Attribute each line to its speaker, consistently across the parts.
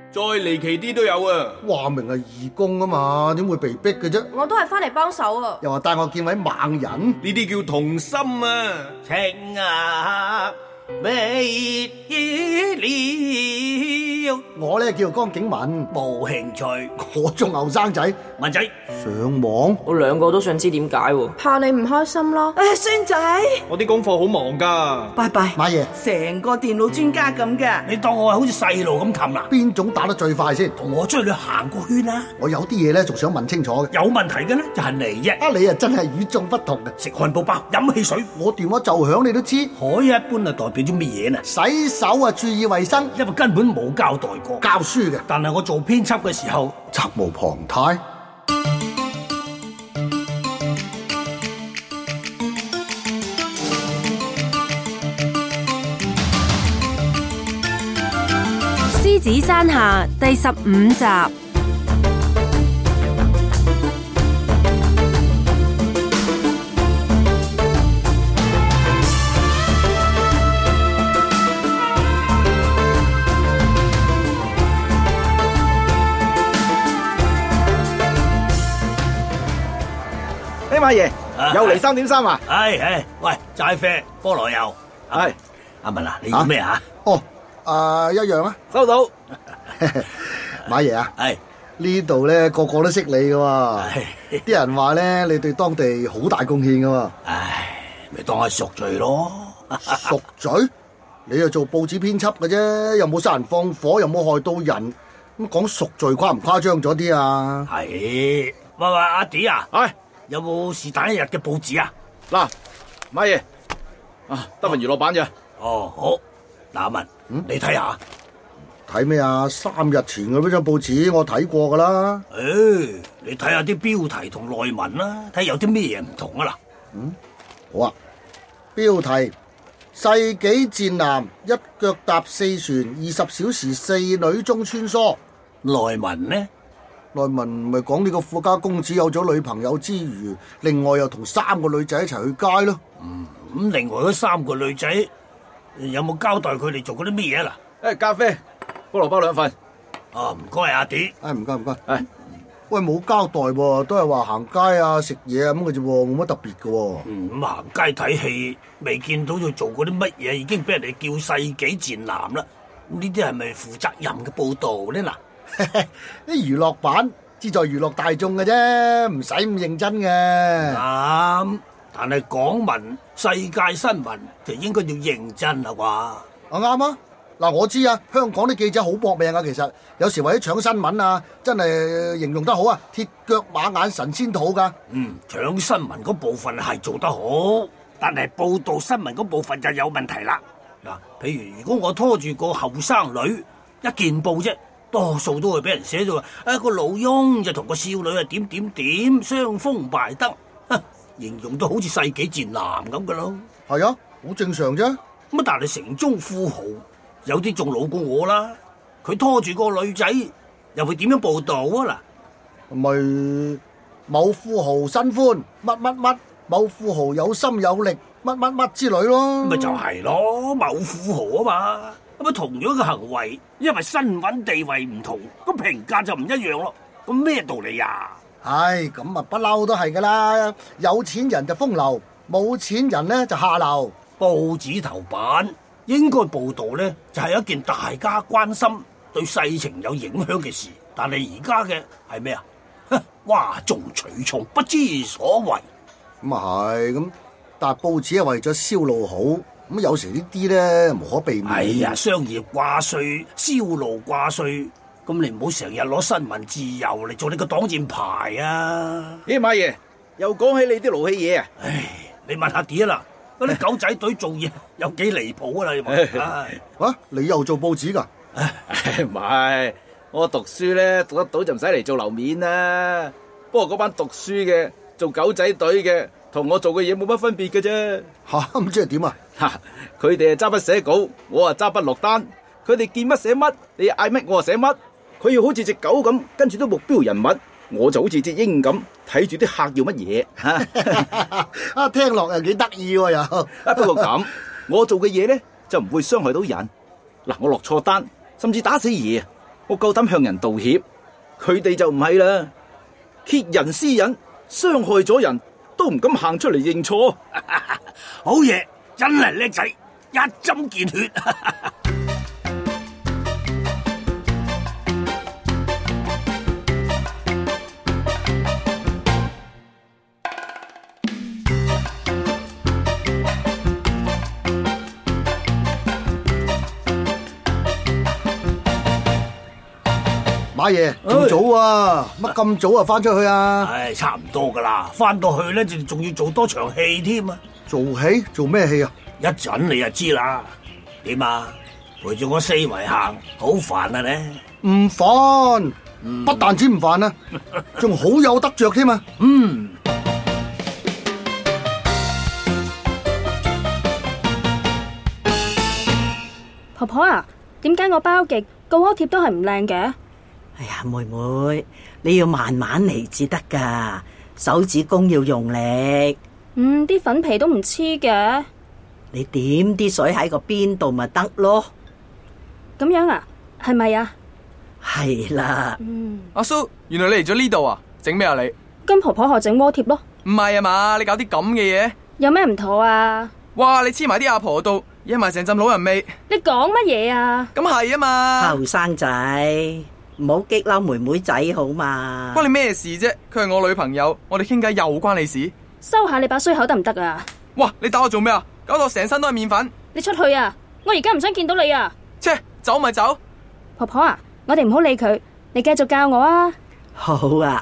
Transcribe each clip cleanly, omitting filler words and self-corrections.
Speaker 1: 再離奇啲都有啊！
Speaker 2: 話明係義工啊嘛，點會被逼嘅啫？
Speaker 3: 我都係翻嚟幫手啊！
Speaker 2: 又話帶我見位猛人，
Speaker 1: 呢啲叫同心啊！
Speaker 4: 情啊未了，
Speaker 2: 我呢叫江景文，
Speaker 4: 冇興趣。
Speaker 2: 我中後生仔
Speaker 4: 文仔
Speaker 2: 上網，
Speaker 5: 我兩個都想知點解喎。
Speaker 3: 怕你唔開心咯。
Speaker 6: 孫仔，
Speaker 1: 我啲功課好忙噶。
Speaker 6: 拜拜。
Speaker 2: 買嘢
Speaker 6: 成個電腦專家咁嘅，
Speaker 4: 你當我係好似細路咁擒啦？
Speaker 2: 邊種打得最快先？
Speaker 4: 同我出去行個圈啦！
Speaker 2: 我有啲嘢咧，仲想問清楚嘅。
Speaker 4: 有問題嘅咧就係你啫。
Speaker 2: 啊，你啊真係與眾不同嘅。
Speaker 4: 食漢堡包，飲汽水，
Speaker 2: 我電話就響，你都知。
Speaker 4: 海一般係代表啲乜嘢呢？
Speaker 2: 洗手啊，注意衛生，
Speaker 4: 因為根本冇交代過。
Speaker 2: 教書嘅，
Speaker 4: 但係我做編輯嘅時候，
Speaker 2: 責無旁貸。
Speaker 7: 獅子山下第15集。
Speaker 8: 馬爺又嚟3點3啊！
Speaker 4: 係，喂，齋啡菠蘿油，
Speaker 8: 係
Speaker 4: 阿文啊，你要咩啊？
Speaker 2: 哦，一樣啊，
Speaker 8: 收到。
Speaker 2: 馬爺啊，
Speaker 4: 係
Speaker 2: 呢度咧個個都識你噶喎，啲人話咧你對當地好大貢獻噶喎。
Speaker 4: 唉，咪當係贖罪咯。
Speaker 2: 贖罪？你又做報紙編輯嘅啫，又冇殺人放火，又冇害到人，咁講贖罪誇唔誇張咗啲啊？
Speaker 4: 係，喂，阿迪啊，
Speaker 8: 係。
Speaker 4: 有冇是但一日嘅報紙啊？
Speaker 8: 嗱，馬爺啊，得份娛樂版啫。
Speaker 4: 哦，好。嗱，阿文，你睇下。
Speaker 2: 睇咩啊？3日前嘅嗰張報紙我睇過噶啦。
Speaker 4: 你睇下啲標題同內文啦，睇下有啲咩嘢唔同啊嗱。
Speaker 2: 好啊。標題：世紀戰艦一腳踏4船，20小時4女中穿梭。
Speaker 4: 內文呢？
Speaker 2: 內文咪講呢個富家公子有咗女朋友之餘，另外又同3個女仔一齊去街咯。
Speaker 4: 咁另外嗰3個女仔有冇交代佢哋做嗰啲咩嘢啦？
Speaker 8: 咖啡，菠蘿包2份。
Speaker 4: 唔該阿迪。
Speaker 2: 唔該。喂，冇交代喎，都係話行街啊、食嘢啊咁嘅啫，冇乜特別嘅。
Speaker 4: 咁行街睇戲，未見到佢做過啲乜嘢，已經俾人哋叫世紀戰艦啦。呢啲係咪負責任嘅報導呢？嗱。
Speaker 2: 啲娛樂版志在娛樂大眾嘅啫，唔使咁認真嘅。
Speaker 4: 但係港聞世界新聞就應該要認真啦啩。
Speaker 2: 啱啊！嗱，我知啊，香港啲記者好搏命啊，其實有時為咗搶新聞啊，真係形容得好啊，鐵腳馬眼神仙肚噶。
Speaker 4: 搶新聞嗰部分係做得好，但係報道新聞嗰部分就有問題啦。嗱，譬如如果我拖住個後生女一件報啫。多數都會俾人寫到個老翁就同個少女點點點雙峰敗德，形容到好似世紀戰艦咁噶咯。
Speaker 2: 係啊，好正常啫。
Speaker 4: 咁但係城中富豪有啲仲老過我啦，佢拖住個女仔又會點樣報道啊？嗱，
Speaker 2: 咪某富豪新歡乜乜乜，某富豪有心有力乜乜乜之類咯。
Speaker 4: 咪就係咯，某富豪啊嘛。咁同樣嘅行為，因為身份地位唔同，咁評價就唔一樣咯。咁咩道理呀？
Speaker 2: 係咁啊，不嬲都係噶啦。有錢人就風流，冇錢人呢就下流。
Speaker 4: 報紙頭版應該報道呢，就係一件大家關心、對世情有影響嘅事。但係而家嘅係咩啊？嘩眾取寵，不知所謂。
Speaker 2: 咁啊係咁，但係報紙係為咗銷路好。咁有時呢啲咧無可避免。
Speaker 4: 哎呀，商業掛帥、銷路掛帥，咁你唔好成日攞新聞自由嚟做你個擋箭牌啊！
Speaker 8: 馬爺又講起你啲勞氣嘢啊！
Speaker 4: 唉，你問下啲啦，嗰啲狗仔隊做嘢有幾離譜啊！你問，
Speaker 2: 你又做報紙噶？
Speaker 8: 唔係，我讀書咧讀得到就唔使嚟做樓面啦。不過嗰班讀書嘅做狗仔隊嘅，同我做嘅嘢冇乜分別嘅啫。
Speaker 2: 咁即係點啊？
Speaker 8: 佢哋係揸筆寫稿，我啊揸筆落單。佢哋見乜寫乜，你嗌乜我啊寫乜。佢要好似隻狗咁跟住啲目標人物，我就好似隻鷹咁睇住啲客要乜嘢。
Speaker 2: 聽落又幾得意喎又。
Speaker 8: 不過咁，我做嘅嘢咧就唔會傷害到人。嗱，我落錯單，甚至打死嘢， 我夠膽向人道歉，佢哋就唔係啦，揭人私隱，傷害咗人都唔敢行出嚟認錯。
Speaker 4: 好嘢，真係叻仔，一針見血。
Speaker 2: 馬爺仲早啊，乜咁早啊翻出去啊？
Speaker 4: 唉，差唔多噶啦，翻到去咧就仲要做多場戲添啊！
Speaker 2: 做戲？做咩戲啊？
Speaker 4: 一陣你就知啦。點啊？陪住我四圍行，好煩啊你？
Speaker 2: 唔煩，不但止唔煩啊，仲好有得着添啊！
Speaker 3: 婆婆啊，點解我包極個鍋貼都係唔靚嘅？
Speaker 6: 哎呀，妹妹，你要慢慢嚟至得噶，手指公要用力。
Speaker 3: 啲粉皮都唔黐嘅。
Speaker 6: 你點啲水喺個邊度咪得咯？
Speaker 3: 咁樣啊？係咪啊？
Speaker 6: 係啦。
Speaker 9: 阿叔，原來你嚟咗呢度啊？整咩啊你？
Speaker 3: 跟婆婆學整鍋貼咯。
Speaker 9: 唔係啊嘛？你搞啲咁嘅嘢？
Speaker 3: 有咩唔妥啊？
Speaker 9: 哇！你黐埋啲阿婆度，惹埋成陣老人味。
Speaker 3: 你講乜嘢啊？
Speaker 9: 咁係啊嘛。
Speaker 6: 後生仔，唔好激嬲妹妹仔好嘛？
Speaker 9: 關你咩事啫？佢係我女朋友，我哋傾偈又關你事？
Speaker 3: 收下你把衰口得唔得啊？
Speaker 9: 哇！你打我做咩啊？搞到成身都係麵粉。
Speaker 3: 你出去啊！我而家唔想見到你啊！
Speaker 9: 切，走咪走。
Speaker 3: 婆婆啊，我哋唔好理佢，你繼續教我啊。
Speaker 6: 好啊。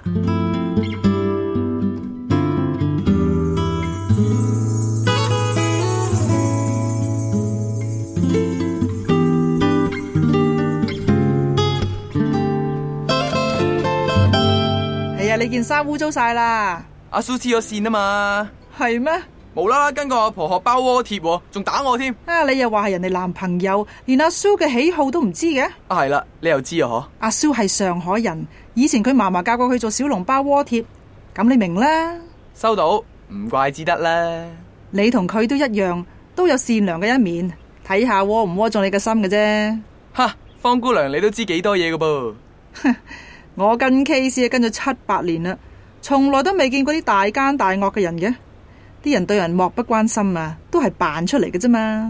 Speaker 10: 你件衫污糟晒啦！
Speaker 9: 阿蘇黐咗線啊嘛。
Speaker 10: 係咩？
Speaker 9: 無啦啦跟個阿婆學包鍋貼，仲打我添。
Speaker 10: 你又話係人哋男朋友，連阿蘇嘅喜好都唔知嘅。
Speaker 9: 係啦，你又知啊？嗬。
Speaker 10: 阿蘇係上海人，以前佢嫲嫲教過佢做小籠包鍋貼，咁你明啦。
Speaker 9: 收到，唔怪之得啦。
Speaker 10: 你同佢都一樣，都有善良嘅一面，睇下窩唔窩中你嘅心嘅啫。
Speaker 9: 哈，方姑娘你都知幾多嘢噶噃。
Speaker 10: 我跟 case 跟咗7-8年啦，從來都未見過啲大奸大惡嘅人嘅，啲人對人漠不關心啊，都係扮出嚟嘅啫嘛。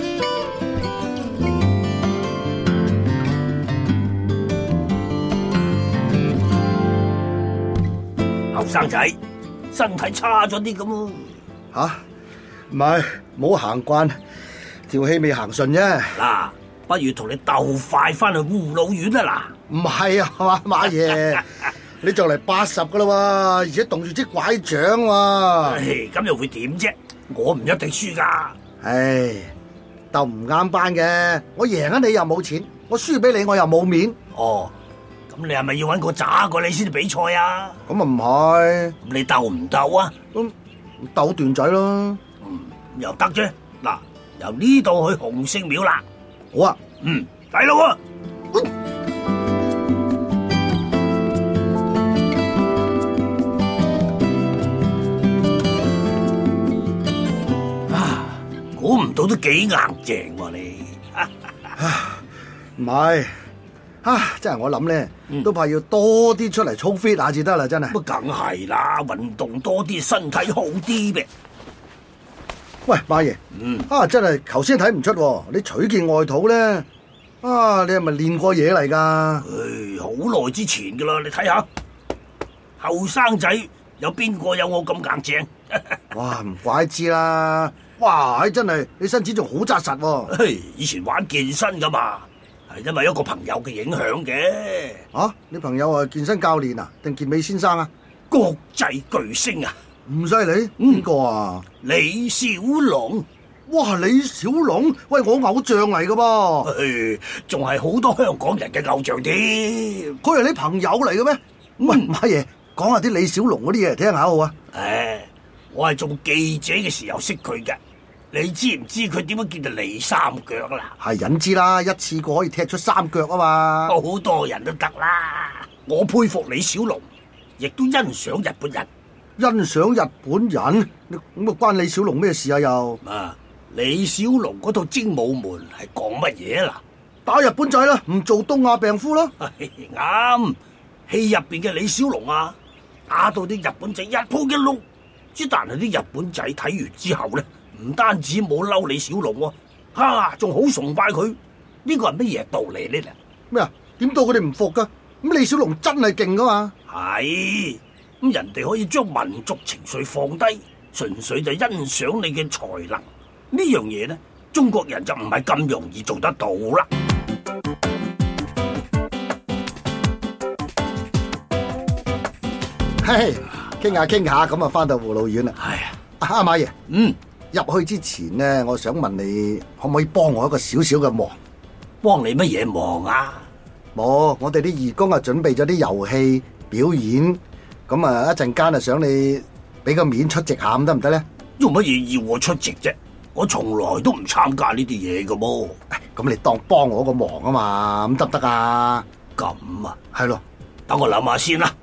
Speaker 4: 後生仔，身體差咗啲咁。
Speaker 2: 吓，唔係，冇行慣，條氣未行順啫。
Speaker 4: 嗱，不如同你鬥快翻去護老院啊！嗱。
Speaker 2: 唔係啊嘛，馬爺，你就嚟80噶啦喎，而且棟住支拐杖喎。
Speaker 4: 咁又會點啫？我唔一定輸噶。
Speaker 2: 唉，鬥唔啱班嘅，我贏咗你又冇錢，我輸俾你我又冇面。
Speaker 4: 哦，咁你係咪要搵個渣過你先至比賽啊？
Speaker 2: 咁啊唔係。
Speaker 4: 咁你鬥唔鬥啊？
Speaker 2: 鬥段仔咯。
Speaker 4: 又得啫。嗱，由呢度去洪聖廟啦。
Speaker 2: 好啊。
Speaker 4: 嚟咯。估唔到都幾硬淨喎你。
Speaker 2: 唔係，真係我諗咧，都怕要多啲出嚟操 fit 下至得啦，真係。
Speaker 4: 咁梗係啦，運動多啲，身體好啲咩？
Speaker 2: 喂，馬爺，真係頭先睇唔出，你取件外套咧，你係咪練過嘢嚟噶？
Speaker 4: 好耐之前噶啦，你睇下，後生仔有邊個有我咁硬淨？
Speaker 2: 哇，唔怪之啦。哇！真係你身子仲好紮實喎。
Speaker 4: 以前玩健身噶嘛，係因為一個朋友嘅影響嘅。
Speaker 2: 你朋友係健身教練啊，定健美先生啊？
Speaker 4: 國際巨星啊！
Speaker 2: 唔犀利，邊個啊？
Speaker 4: 李小龍。
Speaker 2: 哇！李小龍，喂，我偶像嚟噶噃。
Speaker 4: 仲係好多香港人嘅偶像添。
Speaker 2: 佢係你朋友嚟嘅咩？喂，馬爺，講下啲李小龍嗰啲嘢聽下好啊。
Speaker 4: 我係做記者嘅時候識佢嘅。你知唔知佢點樣叫做李三腳啦？
Speaker 2: 係隱知啦，一次過可以踢出3腳啊嘛。
Speaker 4: 好多人都得啦。我佩服李小龍，亦都欣賞日本人。
Speaker 2: 欣賞日本人？咁啊關李小龍咩事啊又？
Speaker 4: 李小龍嗰套精武門係講乜嘢啦？
Speaker 2: 打日本仔啦，唔做東亞病夫咯。
Speaker 4: 啱，戲入邊嘅李小龍啊，打到啲日本仔一鋪一碌，之但係啲日本仔睇完之後咧，唔單止冇嬲李小龍喎，仲好崇拜佢。呢個係乜嘢道理呢？
Speaker 2: 咩啊？點到佢哋唔服噶？咁李小龍真係勁噶嘛？
Speaker 4: 係，咁人哋可以將民族情緒放低，純粹就欣賞你嘅才能。呢樣嘢呢，中國人就唔係咁容易做得到啦。
Speaker 2: 嘿，傾下傾下咁啊，翻到護老院啦。
Speaker 4: 係啊，
Speaker 2: 阿馬爺，入去之前呢，我想問你可唔可以幫我一個少少嘅忙？
Speaker 4: 幫你乜嘢忙啊？
Speaker 2: 冇，我哋啲義工啊準備咗啲遊戲表演，咁啊一陣間啊想你俾個面出席下，咁得唔得咧？
Speaker 4: 用乜嘢要我出席啫？我從來都唔參加呢啲嘢㗎噃。
Speaker 2: 咁你當幫我個忙啊嘛，咁得唔得啊？
Speaker 4: 咁啊，
Speaker 2: 係咯，
Speaker 4: 等我諗下先啦。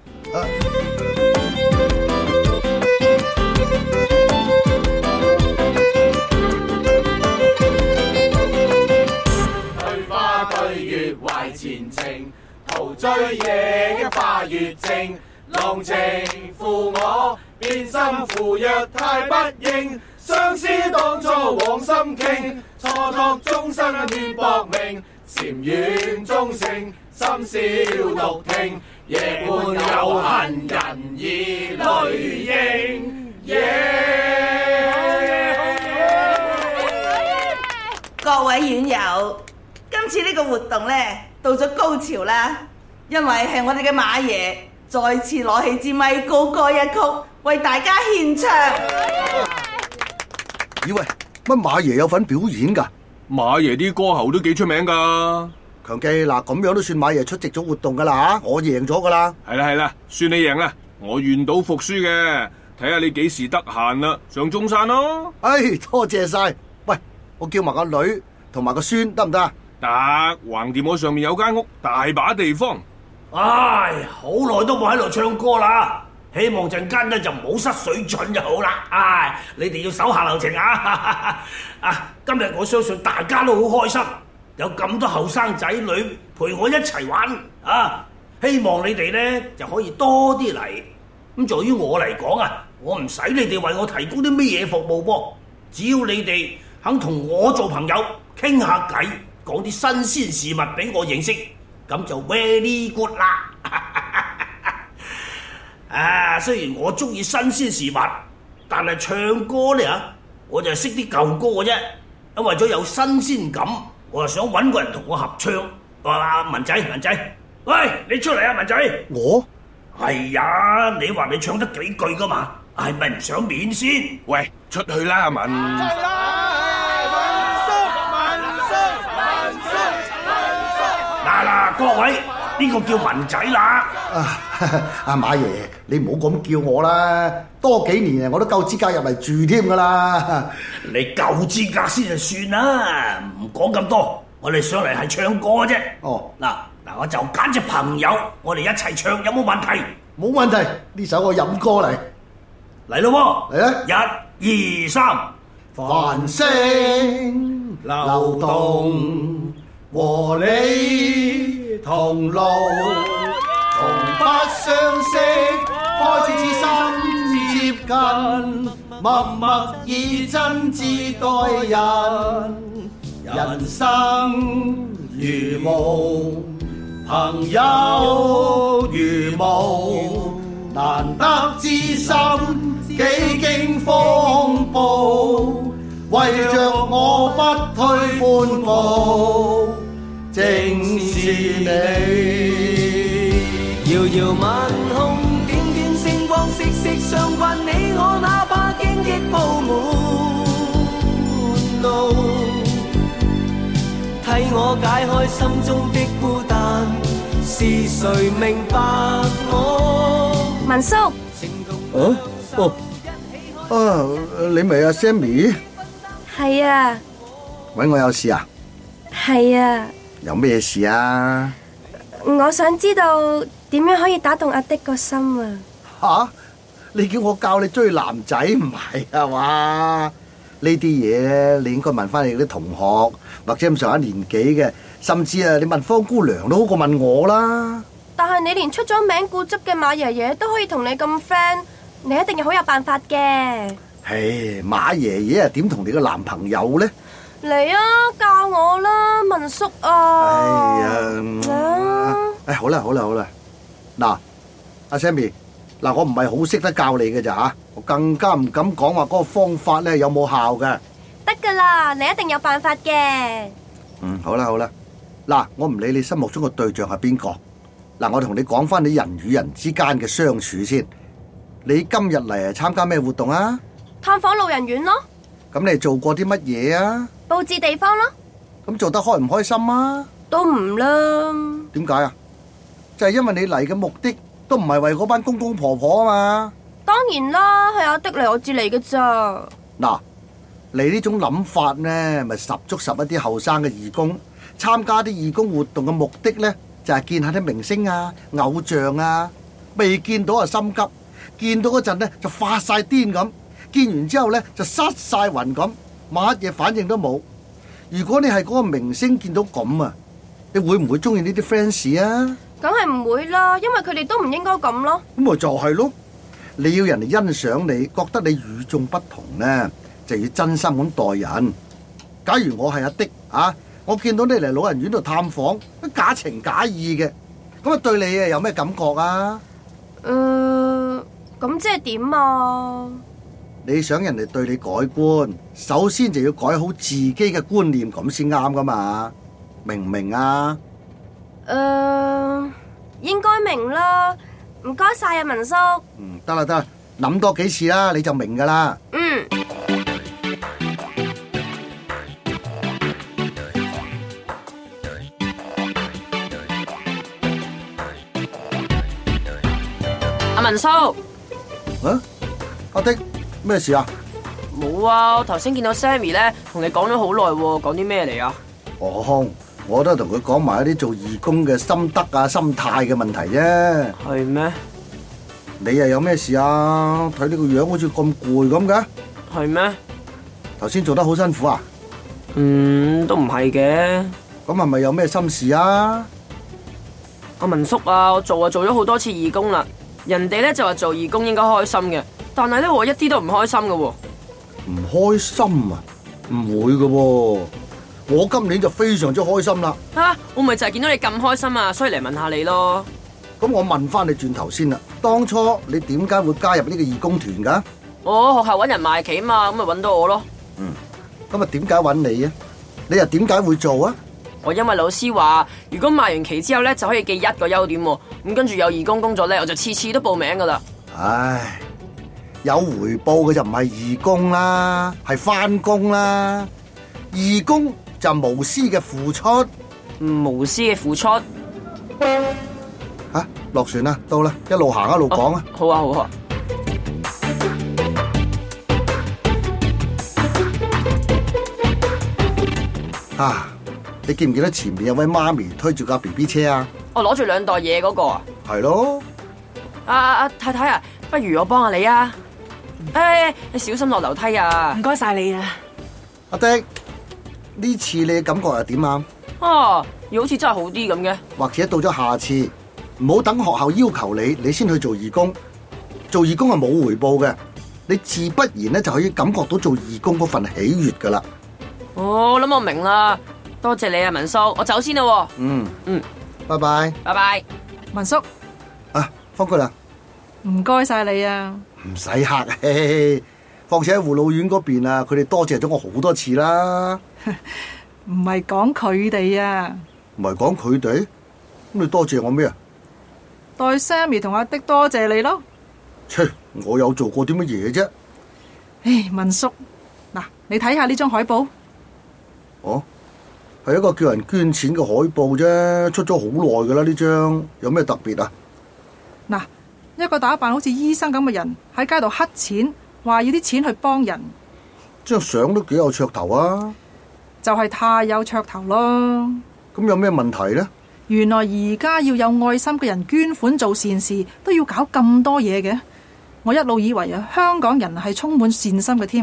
Speaker 11: 對花對月懷前程，陶醉夜嘅花月靜，濃情負我，變心負若太不應。相思當初往心傾，錯託終生願搏命。禪院中聖，深宵獨聽，夜半有恨人已淚盈。
Speaker 12: 各位院友，今次呢個活動呢，到咗高潮啦，因為係我哋嘅馬爺再次攞起支咪高歌一曲，為大家獻唱。
Speaker 2: 咦喂，乜馬爺有份表演㗎？
Speaker 1: 馬爺啲歌喉都幾出名㗎。
Speaker 2: 強記嗱，咁樣都算馬爺出席咗活動㗎啦嚇，我贏咗㗎啦。
Speaker 1: 係啦，算你贏啦，我願賭服輸嘅，睇下你幾時得閒啦，上中山咯。
Speaker 2: 多謝晒。喂，我叫埋個女同埋個孫得唔得啊？
Speaker 1: 得，橫掂我上面有間屋，大把地方。
Speaker 4: 唉，好耐都冇喺度唱歌啦，希望陣間咧就唔好失水準就好啦。唉，你哋要手下留情啊！今日我相信大家都好開心，有咁多後生仔女陪我一齊玩啊！希望你哋咧就可以多啲嚟。咁在於我嚟講啊，我唔使你哋為我提供啲咩嘢服務噃，只要你哋肯同我做朋友，傾下偈，講啲新鮮事物俾我認識，咁就 very good 啦。雖然我中意新鮮事物，但係唱歌咧我就係識啲舊歌嘅啫。因為咗有新鮮感，我就想揾個人同我合唱。文仔，喂，你出嚟啊，文仔！
Speaker 2: 我？
Speaker 1: 係啊，你話你唱得幾句噶嘛？係咪唔想面先？喂，出去啦，阿文。嗱，各位，呢個叫文仔啦。
Speaker 2: 阿馬爺，你唔好咁叫我啦，多幾年我都夠資格入嚟住添噶啦。
Speaker 4: 你夠資格先就算啦，唔講咁多，我哋上嚟係唱歌啫。嗱，我就揀隻朋友，我哋一齊唱，有冇問題？
Speaker 2: 冇問題，呢首我飲歌嚟。
Speaker 4: 嚟咯
Speaker 2: 喎，嚟啊
Speaker 4: ！1、2、3，
Speaker 2: 繁星流動，和你同路，從不相識，開始至心接近，默默以真摯待人，人生如夢，朋友如霧，難得知心幾經風暴，為着我不退半步，正是你。
Speaker 13: 遙遙晚空，點點星光，息息相關，你我哪怕荊棘鋪滿路，替我解開心中的孤單，是誰明白我？
Speaker 3: 文叔。
Speaker 2: 你咪阿 Sammy？
Speaker 3: 係啊。
Speaker 2: 搵我有事啊？
Speaker 3: 係啊。
Speaker 2: 有咩事啊？
Speaker 3: 我想知道點樣可以打動阿的個心啊！
Speaker 2: 吓？你叫我教你追男仔唔係啊嘛？呢啲嘢咧，你應該問翻你啲同學或者咁上下年紀嘅， 甚至你問方姑娘都好過問我啦。
Speaker 3: 但係你連出咗名固執嘅馬爺爺都可以同你咁 friend， 你一定係好有辦法嘅。
Speaker 2: 唉，馬爺爺點同你個男朋友呢？
Speaker 3: 嚟啊，教我啦，文叔啊！
Speaker 2: 好啦，嗱，阿 Sammy， 嗱，我唔係好識得教你嘅咋吓，我更加唔敢講話嗰個方法咧有冇效嘅。
Speaker 3: 得噶啦，你一定有辦法嘅。
Speaker 2: 好啦，嗱，我唔理你心目中嘅對象係邊個，嗱，我同你講翻你人與人之間嘅相處先。你今日嚟參加咩活動啊？
Speaker 3: 探訪老人院咯。
Speaker 2: 咁你做過啲乜嘢啊？
Speaker 3: 佈置地方咯。
Speaker 2: 咁做得開唔開心啊？
Speaker 3: 都唔啦。
Speaker 2: 點解啊？就係因為你嚟嘅目的都唔係為嗰班公公婆婆啊嘛。
Speaker 3: 當然啦，係阿的嚟我至嚟嘅咋。
Speaker 2: 嗱，你呢種諗法呢，咪十足十一啲後生嘅義工參加啲義工活動嘅目的呢，就係見下啲明星啊、偶像啊，未見到啊心急，見到嗰陣呢就發晒癲咁，見完之後呢就失晒魂咁，乜嘢反應都冇。如果你係嗰個明星見到咁啊，你會唔會中意呢啲 fans 啊？
Speaker 3: 梗係唔會啦，因為佢哋都唔應該咁咯。
Speaker 2: 咁咪就係咯，你要人哋欣賞你，覺得你與眾不同呢，就要真心咁待人。假如我係阿的啊，我見到你嚟老人院度探訪，假情假意嘅，咁啊對你啊有咩感覺啊？
Speaker 3: 咁即係點啊？
Speaker 2: 你想人哋對你改觀，首先就要改好自己嘅觀念，咁先啱噶嘛？明唔明啊？
Speaker 3: 應該明啦。唔該晒啊，文叔。
Speaker 2: 得啦，諗多幾次啦，你就明噶啦。
Speaker 5: 阿文叔。
Speaker 2: 阿的，咩事啊？
Speaker 5: 冇啊，我頭先見到 Sammy 咧，同你講咗好耐，講啲咩嚟啊？
Speaker 2: 我都同佢講埋一啲做義工嘅心得啊、心態嘅問題啫。
Speaker 5: 係咩？
Speaker 2: 你又有咩事啊？睇呢個樣好似咁攰咁嘅。
Speaker 5: 係咩？
Speaker 2: 頭先做得好辛苦啊？
Speaker 5: 都唔係嘅。
Speaker 2: 咁係咪有咩心事啊？
Speaker 5: 阿文叔啊，我做咗好多次義工啦，人哋咧就話做義工應該開心嘅，但係咧我一啲都唔開心嘅喎。
Speaker 2: 唔開心啊？唔會嘅喎。我今年就非常之開心啦！
Speaker 5: 我咪就係見到你咁開心啊，所以嚟問下你咯。
Speaker 2: 咁我問翻你轉頭先啦，當初你點解會加入呢個義工團噶？
Speaker 5: 學校搵人賣旗嘛，咁咪搵到我咯。
Speaker 2: 咁啊點解搵你啊？你又點解會做啊？
Speaker 5: 我因為老師話，如果賣完旗之後咧，就可以記1個優點，咁跟住有義工工作咧，我就次次都報名噶啦。
Speaker 2: 唉，有回報嘅就唔係義工啦，係翻工啦。義工就無私嘅付出，
Speaker 5: 無私嘅付出。
Speaker 2: 落船啦，到啦，一路行一路講啊。
Speaker 5: 好啊。
Speaker 2: 你見唔見到前面有位媽咪推住架 BB 車啊？
Speaker 5: 我攞住2袋嘢嗰個啊。
Speaker 2: 係咯。
Speaker 5: 太太啊，不如我幫下你啊。你小心落樓梯啊。
Speaker 10: 唔該晒你啊。
Speaker 2: 阿的，呢次你嘅感覺係點啊？
Speaker 5: 又好似真係好啲咁嘅。或
Speaker 2: 者到咗下次，唔好等學校要求你先去做義工。做義工係冇回報嘅，你自不然咧就可以感覺到做義工嗰份喜悅噶啦。
Speaker 5: 我諗我明啦，多謝你啊，文叔，我走先啦。
Speaker 2: 拜拜。
Speaker 5: 拜拜，
Speaker 10: 文叔。
Speaker 2: 方姑娘，
Speaker 10: 唔該晒你啊。
Speaker 2: 唔使客氣，況且喺護老院嗰邊啊，佢哋多謝咗我好多次啦。
Speaker 10: 唔係講佢哋啊。
Speaker 2: 唔係講佢哋，咁你多謝我咩啊？
Speaker 10: 代 Sammy 同阿的多謝你咯。
Speaker 2: 我有做過啲乜嘢啫？
Speaker 10: 文叔，嗱，你睇下呢張海報。
Speaker 2: 係一個叫人捐錢嘅海報啫，出咗好耐噶啦。呢張有咩特別啊？
Speaker 10: 嗱，一個打扮好似醫生咁嘅人喺街度乞錢，話要啲錢去幫人。
Speaker 2: 張相都幾有噱頭啊！
Speaker 10: 就係太有噱頭咯。
Speaker 2: 咁有咩問題呢？
Speaker 10: 原來而家要有愛心嘅人捐款做善事，都要搞咁多嘢嘅。我一路以為啊，香港人係充滿善心嘅添。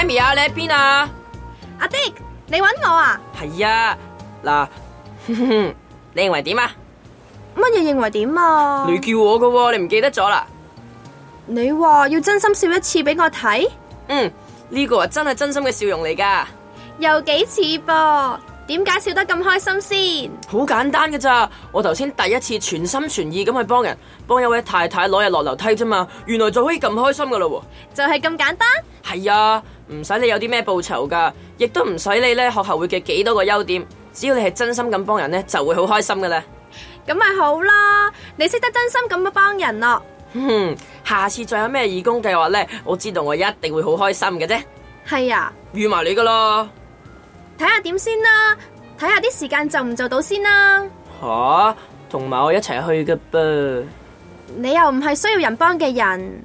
Speaker 5: 咪啊，你喺邊啊？
Speaker 3: 阿迪，你搵我啊？
Speaker 5: 係啊，嗱，你認為點啊？
Speaker 3: 乜嘢認為點啊？
Speaker 5: 你叫我㗎，你唔記得咗啦？
Speaker 3: 你話要真心笑一次俾我睇？
Speaker 5: 呢個真係真心嘅笑容嚟噶。
Speaker 3: 又幾似噃？點解笑得咁開心先？
Speaker 5: 好簡單㗎咋，我頭先第一次全心全意咁去幫人，幫一位太太攞嘢落樓梯啫嘛，原來就可以咁開心噶啦喎！
Speaker 3: 就係咁簡單？
Speaker 5: 係啊，唔使你有啲咩報酬噶，亦都唔使你咧學校會嘅幾多個優點，只要你係真心咁幫人咧，就會好開心噶啦。
Speaker 3: 咁咪好啦，你識得真心咁幫人咯。
Speaker 5: 下次再有咩義工計劃咧，我知道我一定會好開心嘅啫。
Speaker 3: 係啊，
Speaker 5: 預埋你噶啦。
Speaker 3: 睇下點先啦，睇下啲時間就唔做到先啦。
Speaker 5: 吓，同埋我一齊去嘅噃。
Speaker 3: 你又唔係需要人幫嘅人。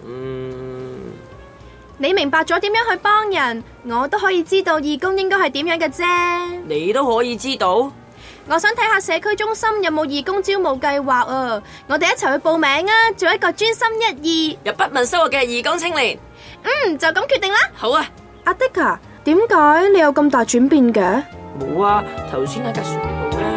Speaker 3: 你明白咗點樣去幫人，我都可以知道義工應該係點樣嘅啫。
Speaker 5: 你都可以知道？
Speaker 3: 我想睇下社區中心有冇義工招募計劃啊！我哋一齊去報名啊，做一個專心一意
Speaker 5: 又不問收穫嘅義工青年。
Speaker 3: 就咁決定啦。
Speaker 5: 好啊，
Speaker 3: 阿迪啊，點解你有咁大轉變嘅？
Speaker 5: 冇啊，頭先喺架船度咧。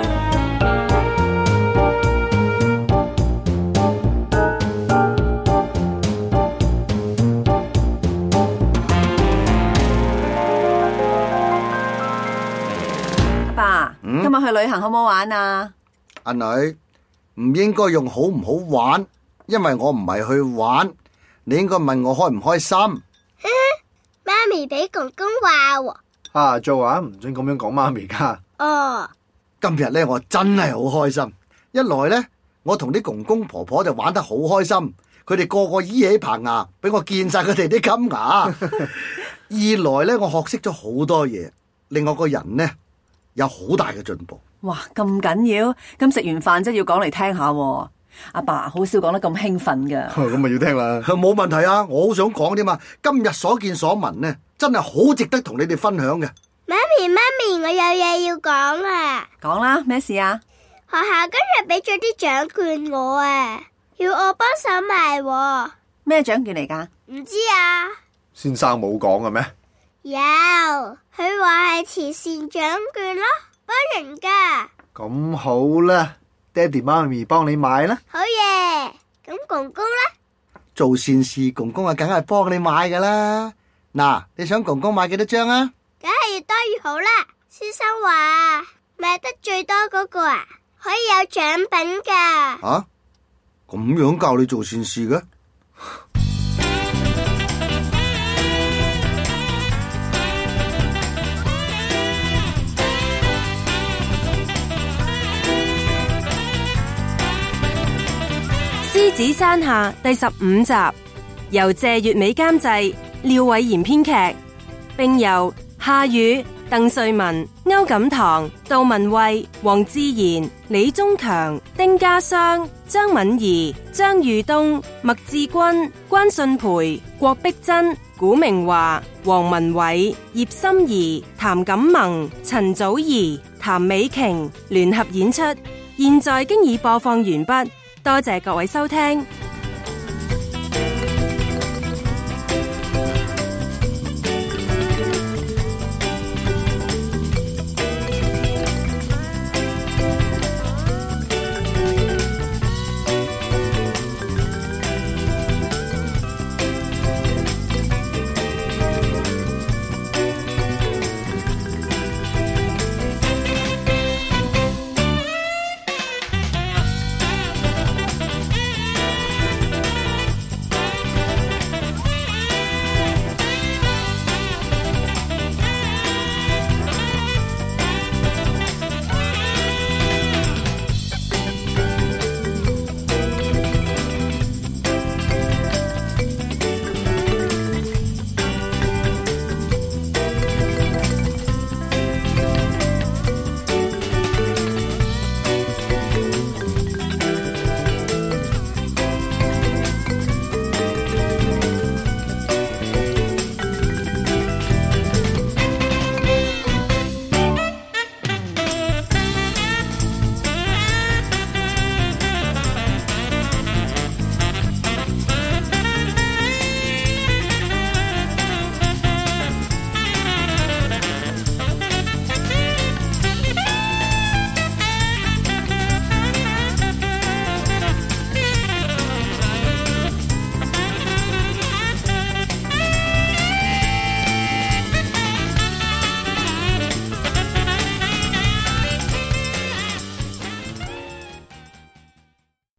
Speaker 14: 今日去旅行好唔好玩啊？
Speaker 2: 阿女，唔應該用好唔好玩，因為我唔係去玩，你應該問我開唔開心。
Speaker 15: 媽咪俾公公話喎。
Speaker 16: 做啊，唔准咁樣講媽咪噶。
Speaker 2: 今日咧我真係好開心，一來咧我同啲公公婆婆就玩得好開心，佢哋個個依起棚牙，俾我見晒佢哋啲金牙。二來咧我學識咗好多嘢，令我個人呢有好大嘅進步。
Speaker 14: 哇，咁緊要？咁食完飯真係要講嚟聽下喎。阿爸好少講得咁興奮噶。
Speaker 16: 咁咪要聽啦。
Speaker 2: 冇問題啊，我好想講添嘛。今日所見所聞呢，真係好值得同你哋分享嘅。
Speaker 15: 媽咪，我有嘢要講啊。
Speaker 14: 講啦，咩事啊？
Speaker 15: 學校今日俾咗啲獎券我啊，要我幫手賣喎。
Speaker 14: 咩獎券嚟噶？
Speaker 15: 唔知啊。
Speaker 16: 先生冇講嘅咩？
Speaker 15: 有，佢話係慈善獎券咯，幫人噶。
Speaker 16: 咁好啦，爹哋媽咪幫你買啦。
Speaker 15: 好嘢，咁公公呢？
Speaker 2: 做善事，公公啊，梗係幫你買噶啦。嗱，你想公公買幾多張啊？
Speaker 15: 梗係越多越好啦。先生話買得最多嗰個啊，可以有獎品噶。
Speaker 2: 咁樣教你做善事嘅？
Speaker 7: 獅子山下第15集，由謝月美監製，廖偉賢編劇，並由夏雨、鄧瑞文、歐錦棠、杜文慧、黃志賢、李宗強、丁家湘、張敏儀、張裕東、麥志軍、關信培、郭碧珍、古明華、黃文偉、葉心怡、譚錦萌、陳祖兒、譚美瓊聯合演出，現在經已播放完畢。多謝各位收聽。